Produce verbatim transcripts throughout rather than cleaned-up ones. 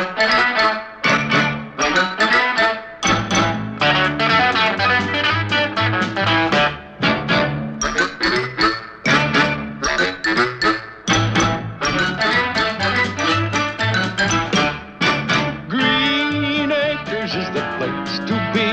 Green Acres is the place to be.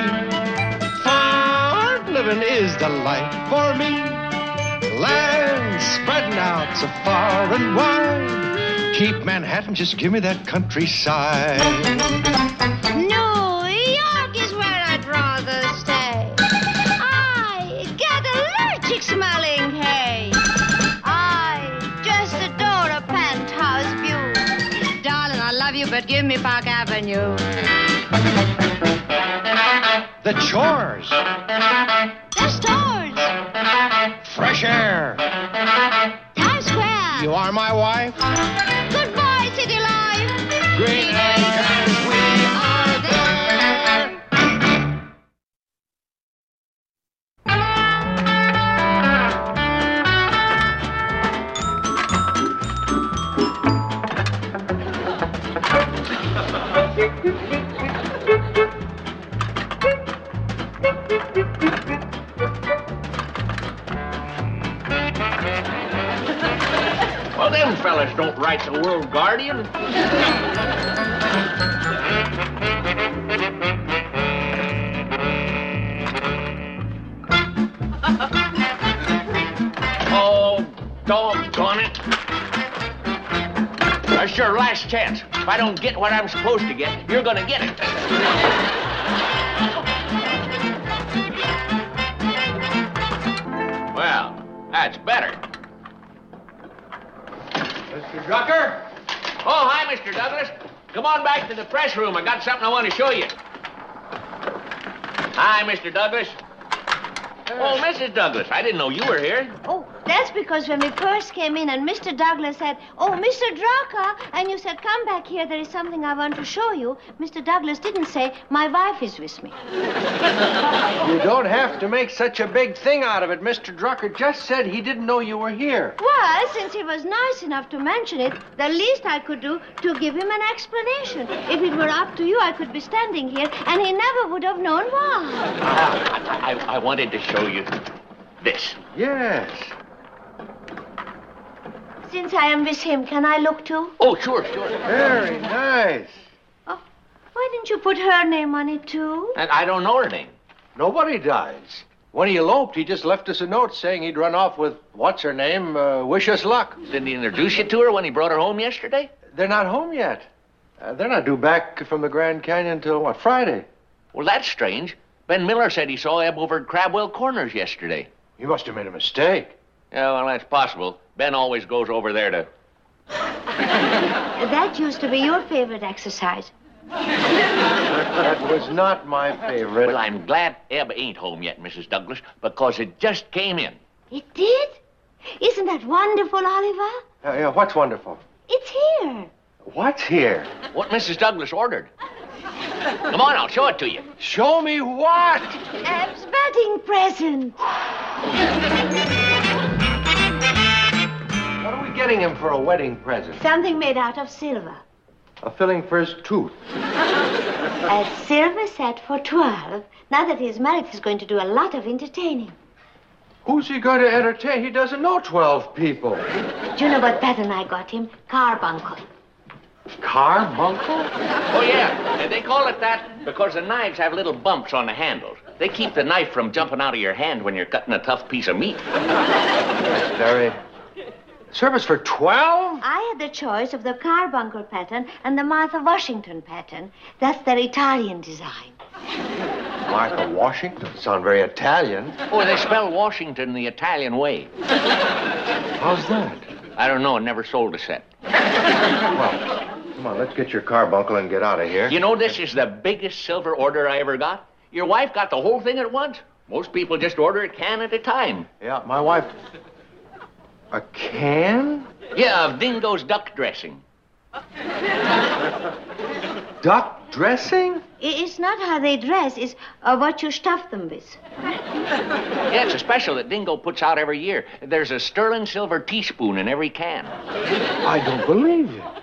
Farm living is the life for me. Land spreading out so far and wide. Keep Manhattan, just give me that countryside. New York is where I'd rather stay. I get allergic smelling hay. I just adore a penthouse view. Darling, I love you, but give me Park Avenue. The chores, The stores, fresh air. Times Square. You are my wife. Goodbye, city life. Green Acres, we are there. Well, them fellas don't write the World Guardian. Oh, doggone it. That's your last chance. If I don't get what I'm supposed to get, you're gonna get it. Well, that's better. Mister Drucker? Oh, hi, Mister Douglas. Come on back to the press room. I got something I want to show you. Hi, Mister Douglas. Oh, Missus Douglas, I didn't know you were here. Oh, that's because when we first came in and Mister Douglas said, "Oh, Mister Drucker," and you said, "Come back here, there is something I want to show you," Mister Douglas didn't say, "My wife is with me." You don't have to make such a big thing out of it. Mister Drucker just said he didn't know you were here. Well, since he was nice enough to mention it, the least I could do to give him an explanation. If it were up to you, I could be standing here, and he never would have known why. I, I, I wanted to show you this. Yes. Since I am with him, can I look too? Oh, sure, sure. Very nice. Oh, why didn't you put her name on it too? And I don't know her name. Nobody does. When he eloped, he just left us a note saying he'd run off with, what's her name, uh, wish us luck. Didn't he introduce you to her when he brought her home yesterday? They're not home yet. Uh, they're not due back from the Grand Canyon till, what, Friday? Well, that's strange. Ben Miller said he saw Eb over at Crabwell Corners yesterday. You must have made a mistake. Yeah, well, that's possible. Ben always goes over there to... That used to be your favorite exercise. That was not my favorite. Well, I'm glad Eb ain't home yet, Missus Douglas, because it just came in. It did? Isn't that wonderful, Oliver? Uh, yeah, what's wonderful? It's here. What's here? What Missus Douglas ordered. Come on, I'll show it to you. Show me what? Eb's wedding present. What are we getting him for a wedding present? Something made out of silver. A filling for his tooth. A silver set for twelve. Now that he's married, he's going to do a lot of entertaining. Who's he going to entertain? He doesn't know twelve people. Do you know what pattern I got him? Carbuncle. Carbuncle? Oh, yeah. And they call it that because the knives have little bumps on the handles. They keep the knife from jumping out of your hand when you're cutting a tough piece of meat. That's very... Service for twelve? I had the choice of the carbuncle pattern and the Martha Washington pattern. That's their Italian design. Martha Washington? Sound very Italian. Oh, they spell Washington the Italian way. How's that? I don't know. I never sold a set. Well, come on, let's get your carbuncle and get out of here. You know, this is the biggest silver order I ever got. Your wife got the whole thing at once. Most people just order a can at a time. Yeah, my wife... A can? Yeah, of Dingo's duck dressing. Duck dressing? It's not how they dress, it's uh, what you stuff them with. Yeah, it's a special that Dingo puts out every year. There's a sterling silver teaspoon in every can. I don't believe it. Oh,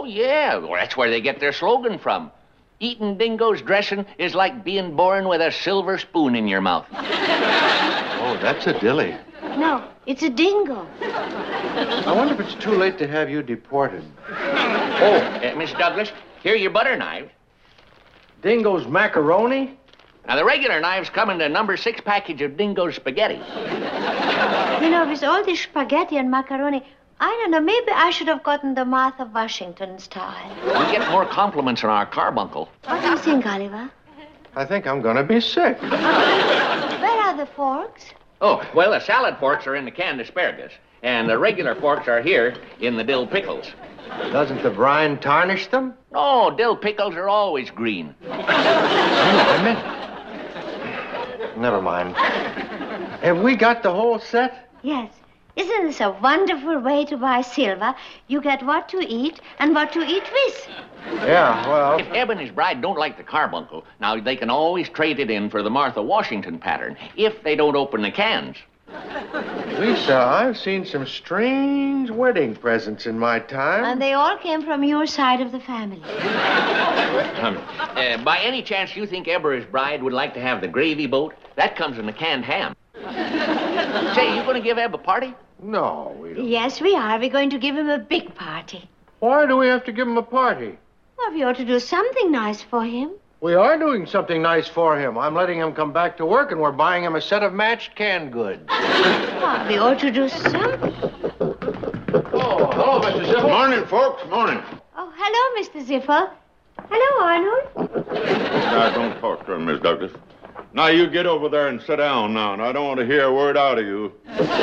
Oh, yeah. Well, that's where they get their slogan from. Eating Dingo's dressing is like being born with a silver spoon in your mouth. Oh, that's a dilly. No, it's a dingo. I wonder if it's too late to have you deported. Oh, uh, Miss Douglas, here are your butter knives. Dingo's macaroni? Now, the regular knives come in the number six package of Dingo's spaghetti. You know, with all this spaghetti and macaroni, I don't know, maybe I should have gotten the Martha Washington style. We get more compliments on our carbuncle. What do you think, Oliver? I think I'm gonna be sick. Where are the forks? Oh, well, the salad forks are in the canned asparagus, and the regular forks are here in the dill pickles. Doesn't the brine tarnish them? Oh, dill pickles are always green. I meant... Never mind. Have we got the whole set? Yes. Isn't this a wonderful way to buy silver? You get what to eat and what to eat with. Yeah, well... If Eb and his bride don't like the carbuncle, now they can always trade it in for the Martha Washington pattern, if they don't open the cans. Lisa, I've seen some strange wedding presents in my time. And they all came from your side of the family. Um, uh, by any chance you think Eb or his bride would like to have the gravy boat? That comes in the canned ham. Say, you going to give Eb a party? No, we don't. Yes, we are. We're going to give him a big party. Why do we have to give him a party? Well, we ought to do something nice for him. We are doing something nice for him. I'm letting him come back to work, and we're buying him a set of matched canned goods. Well, we ought to do something. Oh, hello, Mister Ziffel. Morning, folks. Morning. Oh, hello, Mister Ziffel. Hello, Arnold. Now, don't talk to him, Miss Douglas. Now, you get over there and sit down now, and I don't want to hear a word out of you.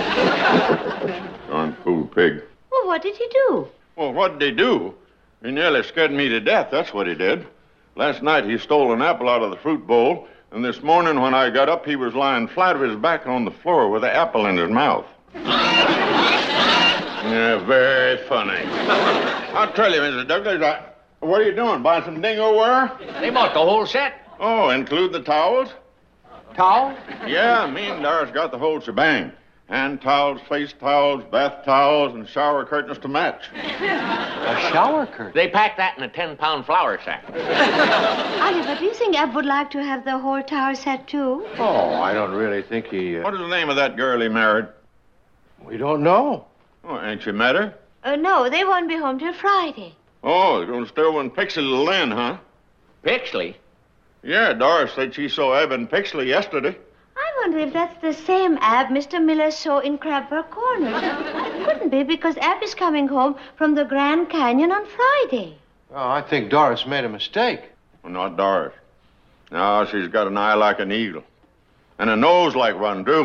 Darn fool pig. Well, what did he do? Well, what did he do? He nearly scared me to death, that's what he did. Last night, he stole an apple out of the fruit bowl, and this morning when I got up, he was lying flat on his back on the floor with the apple in his mouth. Yeah, very funny. I'll tell you, Missus Douglas, I... what are you doing, buying some dingo ware? They bought the whole set. Oh, include the towels? Towel? Yeah, me and Doris got the whole shebang. Hand towels, face towels, bath towels, and shower curtains to match. A shower curtain? They packed that in a ten-pound flour sack. Oliver, do you think Eb would like to have the whole tower set, too? Oh, I don't really think he... Uh... What is the name of that girl he married? We don't know. Oh, ain't you met her? Uh, no, they won't be home till Friday. Oh, they're going to stay over in Pixley till then, huh? Pixley? Yeah, Doris said she saw Eb in Pixley yesterday. I wonder if that's the same Ab Mister Miller saw in Crabwell Corners. It couldn't be, because Ab is coming home from the Grand Canyon on Friday. Oh, I think Doris made a mistake. Well, not Doris. No, she's got an eye like an eagle. And a nose like one, too.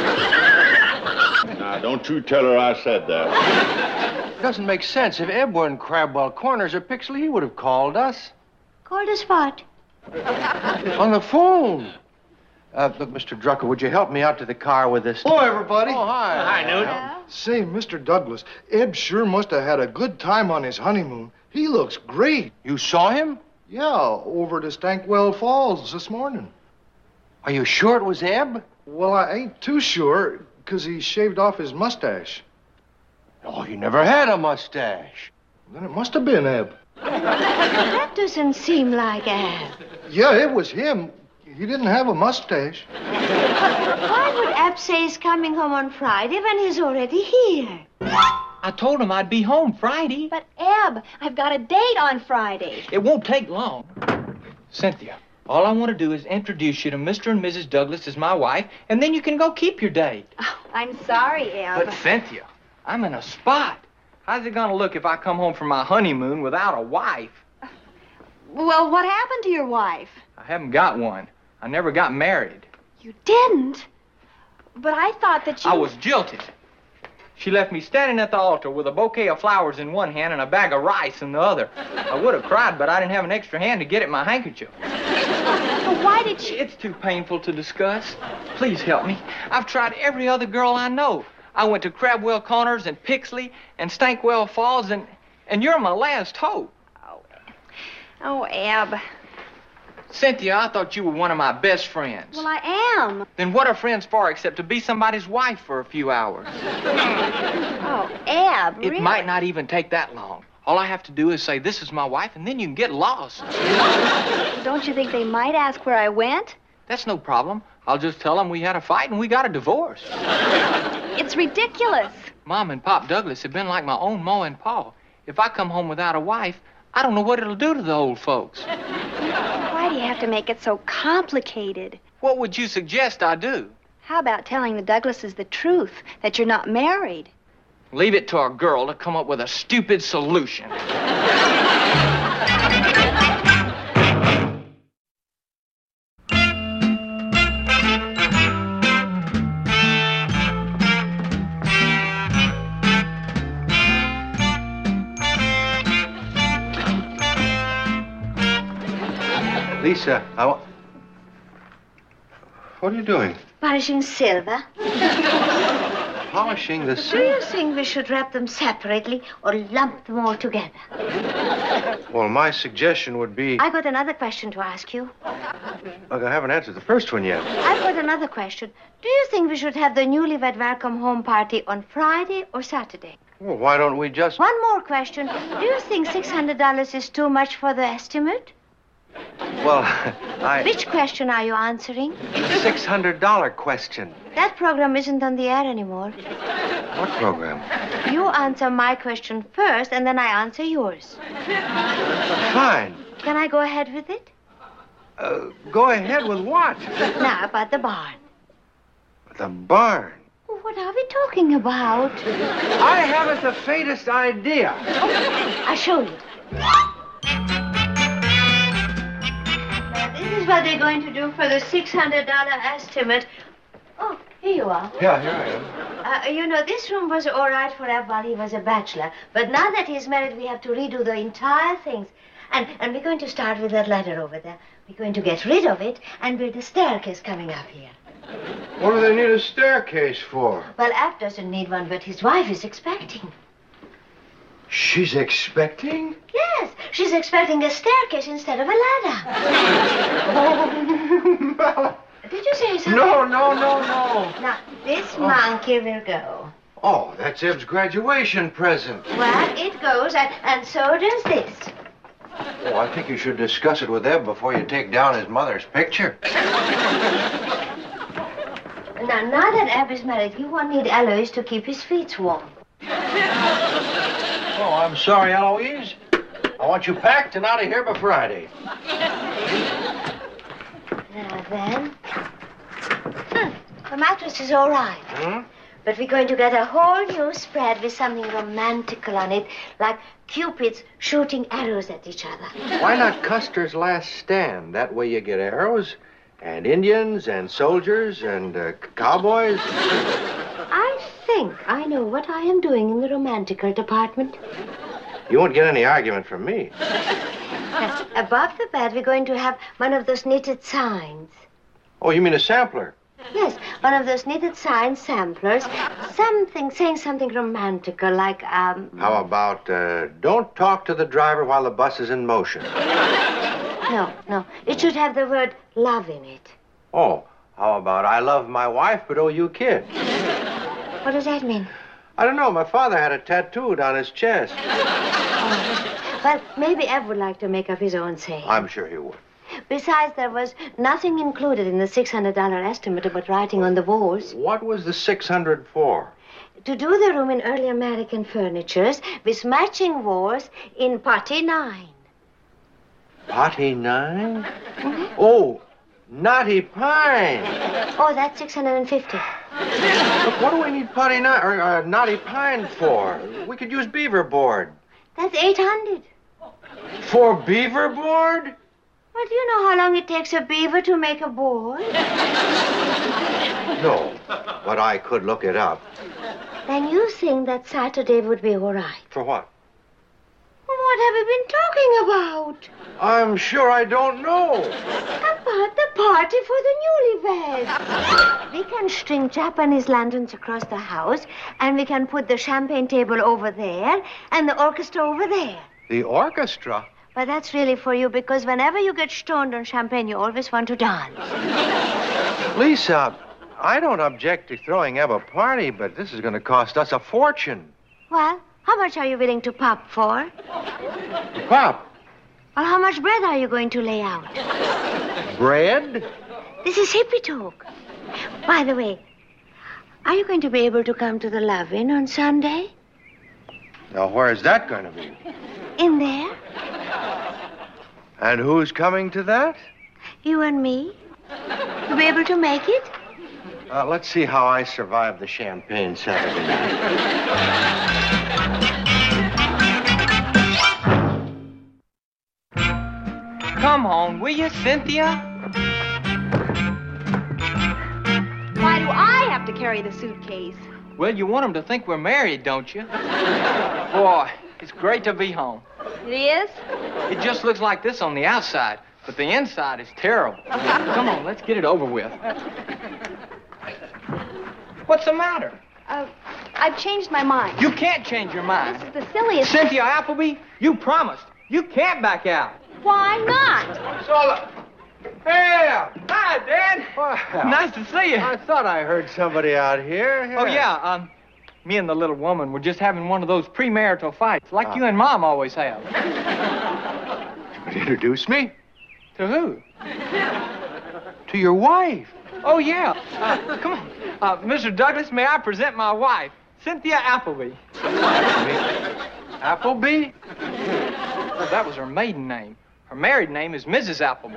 Now, don't you tell her I said that. It doesn't make sense. If Eb were in Crabwell Corners or Pixley, he would have called us. Called us what? On the phone. Uh, look, Mister Drucker, would you help me out to the car with this? Hello, everybody. Oh, hi. Hi, Newt. Yeah. Say, Mister Douglas, Eb sure must have had a good time on his honeymoon. He looks great. You saw him? Yeah, over to Stankwell Falls this morning. Are you sure it was Eb? Well, I ain't too sure, because he shaved off his mustache. Oh, he never had a mustache. Then it must have been Eb. That doesn't seem like Ab. Yeah, it was him. He didn't have a mustache. Why would Ab say he's coming home on Friday when he's already here? I told him I'd be home Friday. But, Eb, I've got a date on Friday. It won't take long. Cynthia, all I want to do is introduce you to Mister and Missus Douglas as my wife, and then you can go keep your date. Oh, I'm sorry, Eb. But, Cynthia, I'm in a spot. How's it going to look if I come home from my honeymoon without a wife? Well, what happened to your wife? I haven't got one. I never got married. You didn't? But I thought that you... I was jilted. She left me standing at the altar with a bouquet of flowers in one hand and a bag of rice in the other. I would have cried, but I didn't have an extra hand to get at my handkerchief. But why did she... It's too painful to discuss. Please help me. I've tried every other girl I know. I went to Crabwell Corners and Pixley and Stankwell Falls, and, and you're my last hope. Oh, oh, Eb. Cynthia, I thought you were one of my best friends. Well, I am. Then what are friends for except to be somebody's wife for a few hours? Oh, Eb, It really? might not even take that long. All I have to do is say, this is my wife, and then you can get lost. Don't you think they might ask where I went? That's no problem. I'll just tell them we had a fight and we got a divorce. It's ridiculous. Mom and Pop Douglas have been like my own Ma and Pa. If I come home without a wife, I don't know what it'll do to the old folks. Why do you have to make it so complicated? What would you suggest I do? How about telling the Douglases the truth, that you're not married? Leave it to a girl to come up with a stupid solution. Lisa, I wa- What are you doing? Polishing silver. Polishing the Do silver? you think we should wrap them separately or lump them all together? Well, my suggestion would be... I got another question to ask you. Look, I haven't answered the first one yet. I've got another question. Do you think we should have the newlywed welcome home party on Friday or Saturday? Well, why don't we just... One more question. Do you think six hundred dollars is too much for the estimate? Well, I... Which question are you answering? The six hundred dollar question. That program isn't on the air anymore. What program? You answer my question first, and then I answer yours. Fine. Can I go ahead with it? Uh, go ahead with what? Now, about the barn. The barn. What are we talking about? I haven't the faintest idea. I'll show you. This is what they're going to do for the six hundred dollar estimate. Oh, here you are. Yeah, here I am. Uh, you know, this room was all right for Eb while he was a bachelor. But now that he's married, we have to redo the entire things. And, and we're going to start with that ladder over there. We're going to get rid of it and build a staircase coming up here. What do they need a staircase for? Well, Ab doesn't need one, but his wife is expecting. She's expecting? Yes, she's expecting a staircase instead of a ladder. Did you say something? No, no, no, no. Now, this monkey will go. Oh, that's Eb's graduation present. Well, it goes, and, and so does this. Oh, I think you should discuss it with Eb before you take down his mother's picture. Now, now that Ab is married, he won't need Eloise to keep his feet warm. Oh, I'm sorry, Eloise. I want you packed and out of here by Friday. Now then. Hmm, the mattress is all right. Hmm? But we're going to get a whole new spread with something romantical on it, like Cupids shooting arrows at each other. Why not Custer's Last Stand? That way you get arrows and Indians and soldiers and uh, cowboys. I think I know what I am doing in the romantical department. You won't get any argument from me. Now, above the bed, we're going to have one of those knitted signs. Oh, you mean a sampler? Yes, one of those knitted sign samplers. Something, saying something romantical, like, um... How about, uh, don't talk to the driver while the bus is in motion? No, no. It should have the word love in it. Oh, how about, I love my wife, but oh, you kid? What does that mean? I don't know. My father had it tattooed on his chest. Oh. Well, maybe Eb would like to make up his own saying. I'm sure he would. Besides, there was nothing included in the six hundred dollar estimate about writing on the walls. What was the six hundred for? To do the room in early American furnitures with matching walls in Potty nine. Potty nine? Mm-hmm. Oh, Knotty Pine. Oh, that's six hundred fifty. Look, what do we need Potty nine or uh, Knotty Pine for? We could use beaver board. That's eight hundred. For beaver board? Well, do you know how long it takes a beaver to make a board? No, but I could look it up. Then you think that Saturday would be all right. For what? Well, what have we been talking about? I'm sure I don't know. About the party for the newlyweds. We can string Japanese lanterns across the house, and we can put the champagne table over there, and the orchestra over there. The orchestra? But that's really for you, because whenever you get stoned on champagne, you always want to dance. Lisa, I don't object to throwing Eb a party, but this is going to cost us a fortune. Well, How much are you willing to pop for? Pop, Well, how much bread are you going to lay out? bread? This is hippie talk. By the way, are you going to be able to come to the Love-In on Sunday? Now, where's that going to be? In there? And who's coming to that? You and me? You'll be able to make it? Uh, let's see how I survive the champagne Saturday night. Come on, will you, Cynthia? Why do I have to carry the suitcase? Well, you want them to think we're married, don't you? Boy, it's great to be home. It is? It just looks like this on the outside, but the inside is terrible. Come on, let's get it over with. What's the matter? Uh, I've changed my mind. You can't change your mind. This is the silliest... Cynthia Appleby, you promised. You can't back out. Why not? So, hey, hi, Dad. Well, Nice to see you. I thought I heard somebody out here. Oh, yeah, um, me and the little woman were just having one of those premarital fights, like Ah. you and Mom always have. Would you introduce me? To who? To your wife. Oh, yeah. Uh, come on. Uh, Mister Douglas, may I present my wife, Cynthia Appleby. Appleby? Well, that was her maiden name. Her married name is Missus Appleby.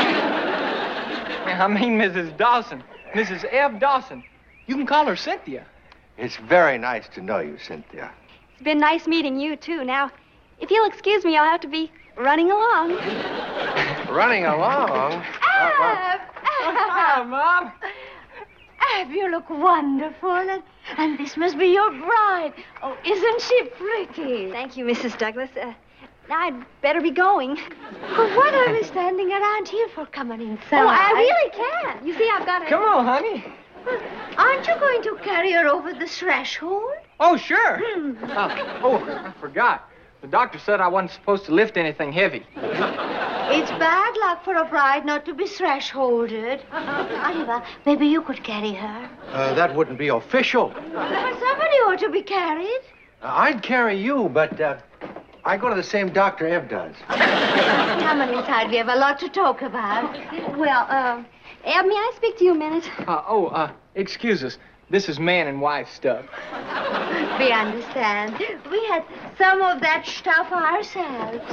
I mean Missus Dawson. Missus F. Dawson. You can call her Cynthia. It's very nice to know you, Cynthia. It's been nice meeting you, too. Now, if you'll excuse me, I'll have to be running along. Running along? Ab! Hi, Mom. Ab, you look wonderful. And, and this must be your bride. Oh, isn't she pretty? Thank you, Missus Douglas. Uh, now I'd better be going. Well, what are we standing around here for? Come on inside. Oh, I really can't. You see, I've got a... Come on, honey. Aren't you going to carry her over the threshold? Oh, sure. Uh, oh, I forgot. The doctor said I wasn't supposed to lift anything heavy. It's bad luck for a bride not to be thresholded. Oliver, maybe you could carry her. Uh, that wouldn't be official. Well, somebody ought to be carried. Uh, I'd carry you, but uh, I go to the same doctor Ev does. Come on inside. We have a lot to talk about. Well, uh, Ab, may I speak to you a minute? Uh, oh, uh, excuse us. This is man and wife stuff. We understand. We had some of that stuff ourselves.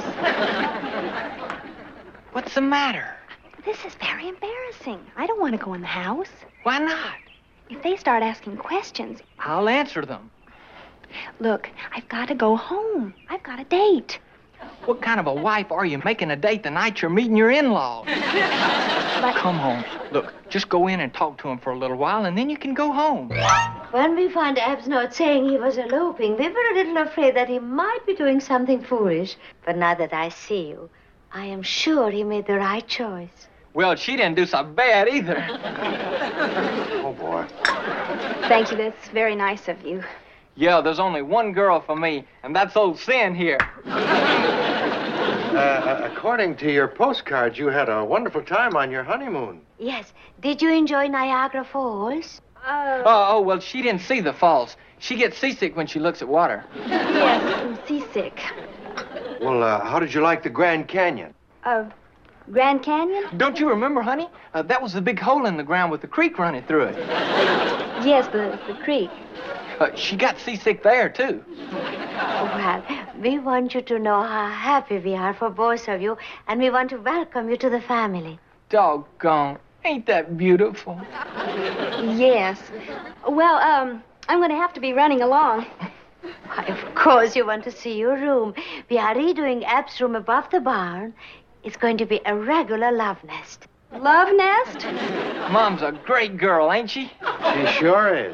What's the matter? This is very embarrassing. I don't want to go in the house. Why not? If they start asking questions... I'll answer them. Look, I've got to go home. I've got a date. What kind of a wife are you making a date the night you're meeting your in-laws? But... Come home. Look, just go in and talk to him for a little while, and then you can go home. When we found Ab's note saying he was eloping, we were a little afraid that he might be doing something foolish. But now that I see you, I am sure he made the right choice. Well, she didn't do so bad either. Oh, boy. Thank you. That's very nice of you. Yeah, there's only one girl for me, and that's old Sin here. Uh, according to your postcards, you had a wonderful time on your honeymoon. Yes. Did you enjoy Niagara Falls? Uh, Oh, oh, well, she didn't see the falls. She gets seasick when she looks at water. yes, I'm seasick. Well, uh, how did you like the Grand Canyon? Uh, Grand Canyon? Don't you remember, honey? Uh, that was the big hole in the ground with the creek running through it. Yes, the, the creek. Uh, she got seasick there, too. Well, we want you to know how happy we are for both of you, and we want to welcome you to the family. Doggone. Ain't that beautiful? Yes. Well, um, I'm going to have to be running along. Why, of course you want to see your room. We are redoing Ab's room above the barn. It's going to be a regular love nest. Love nest? Mom's a great girl, ain't she? She sure is.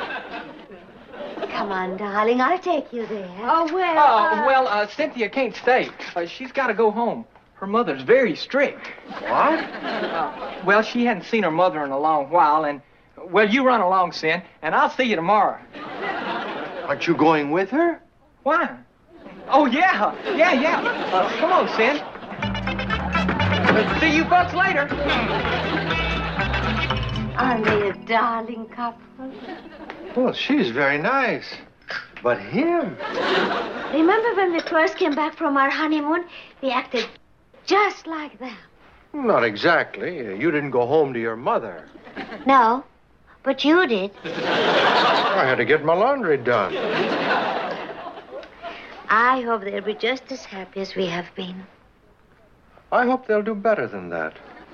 Come on, darling, I'll take you there. Oh, well, Oh, uh, well, uh, Cynthia can't stay. Uh, she's got to go home. Her mother's very strict. What? Uh, well, she hadn't seen her mother in a long while, and, well, you run along, Sin, and I'll see you tomorrow. Aren't you going with her? Why? Oh, yeah. Yeah, yeah. Uh, come on, Sin. Uh, see you folks later. Aren't they a darling couple? Well, she's very nice. But him? Remember when we first came back from our honeymoon? We acted just like them. Not exactly. You didn't go home to your mother. No, but you did. I had to get my laundry done. I hope they'll be just as happy as we have been. I hope they'll do better than that.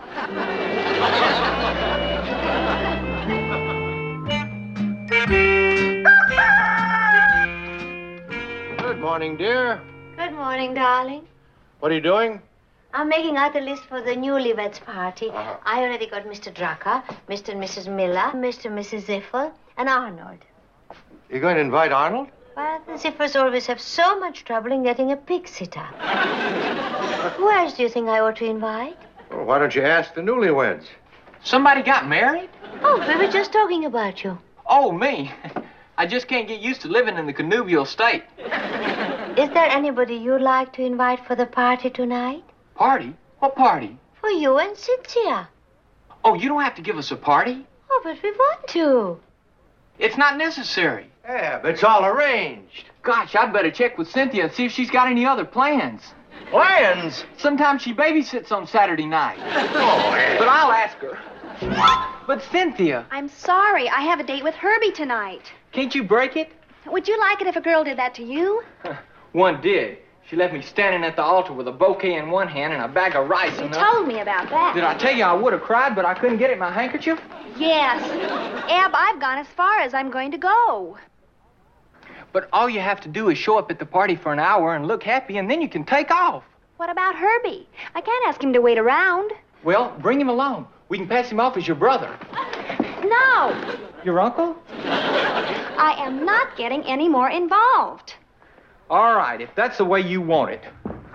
Good morning, dear. Good morning, darling. What are you doing? I'm making out the list for the newlyweds party. Uh-huh. I already got Mister Drucker, Mister and Missus Miller, Mister and Missus Ziffel, and Arnold. You going to invite Arnold? Well, the Ziffers always have so much trouble in getting a pig sitter. Who else do you think I ought to invite? Well, why don't you ask the newlyweds? Somebody got married? Oh, we were just talking about you. Oh, me. I just can't get used to living in the connubial state. Is there anybody you'd like to invite for the party tonight? Party? What party? For you and Cynthia. Oh, you don't have to give us a party. Oh, but we want to. It's not necessary. Yeah, but it's all arranged. Gosh, I'd better check with Cynthia and see if she's got any other plans. Plans? Sometimes she babysits on Saturday night. Oh, yeah. But I'll ask her. But Cynthia, I'm sorry. I have a date with Herbie tonight. can't you break it? Would you like it if a girl did that to you? One did. She left me standing at the altar with a bouquet in one hand and a bag of rice You in the told me about that. Did I tell you I would have cried, but I couldn't get it in my handkerchief? Yes. Ab, I've gone as far as I'm going to go. But all you have to do is show up at the party for an hour and look happy, and then you can take off. What about Herbie? I can't ask him to wait around. Well, bring him along. We can pass him off as your brother. No. Your uncle? I am not getting any more involved. All right, if that's the way you want it.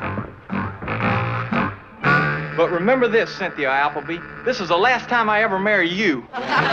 But remember this, Cynthia Appleby. This is the last time I ever marry you.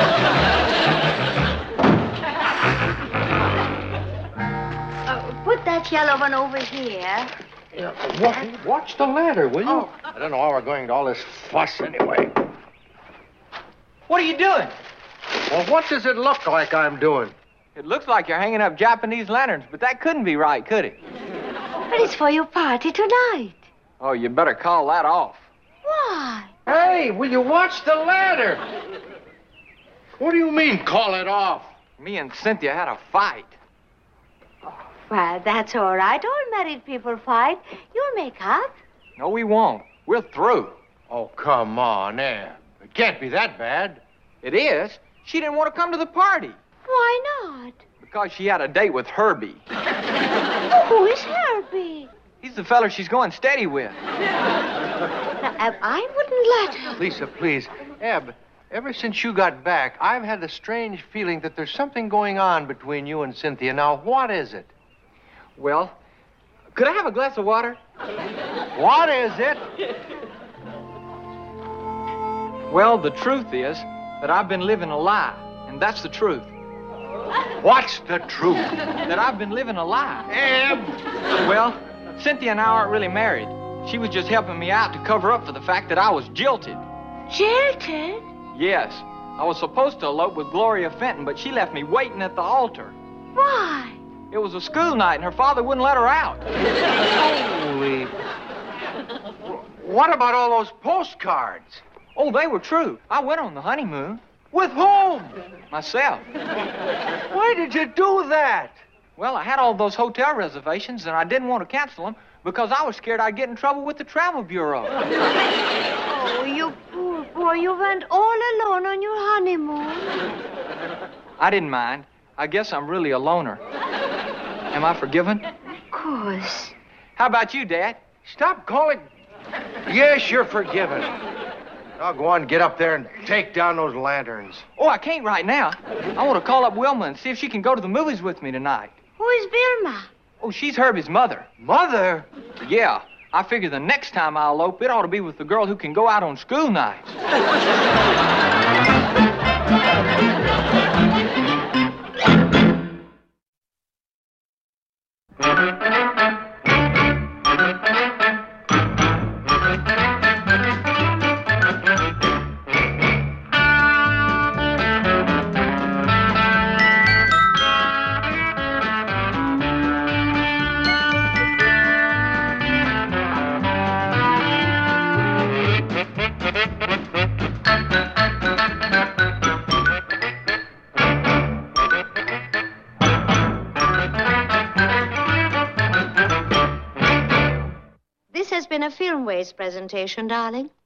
Uh, put that yellow one over here. Yeah, watch, watch the ladder, will you? Oh. I don't know why we're going to all this fuss anyway. What are you doing? Well, what does it look like I'm doing? It looks like you're hanging up Japanese lanterns, but that couldn't be right, could it? But it's for your party tonight. Oh, you better call that off. Why? Hey, will you watch the ladder? What do you mean, call it off? Me and Cynthia had a fight. Well, that's all right. All married people fight. You'll make up. No, we won't. We're through. Oh, come on, Em. It can't be that bad. It is. She didn't want to come to the party Why not? because she had a date with Herbie. Oh, who is Herbie? He's the feller she's going steady with. Now, Ab, I wouldn't let her. Lisa, please. Eb, ever since you got back, I've had the strange feeling that there's something going on between you and Cynthia. Now, what is it? Well, could I have a glass of water? What is it? Well, the truth is that I've been living a lie, and that's the truth. What's the truth? That I've been living a lie. Eb! Well, Cynthia and I aren't really married. She was just helping me out to cover up for the fact that I was jilted. Jilted? Yes, I was supposed to elope with Gloria Fenton, but she left me waiting at the altar. Why? It was a school night, and her father wouldn't let her out. Holy... What about all those postcards? Oh, they were true. I went on the honeymoon. With whom? Myself. Why did you do that? Well, I had all those hotel reservations, and I didn't want to cancel them because I was scared I'd get in trouble with the travel bureau. Oh, you poor boy. You went all alone on your honeymoon. I didn't mind. I guess I'm really a loner. Am I forgiven? Of course. How about you, Dad? Stop calling... Yes, you're forgiven. Now go on, get up there and take down those lanterns. Oh, I can't right now. I want to call up Wilma and see if she can go to the movies with me tonight. Who is Vilma? Oh, she's Herbie's mother. Mother? Yeah. I figure the next time I elope, it ought to be with the girl who can go out on school nights. has been a Film Waste presentation, darling.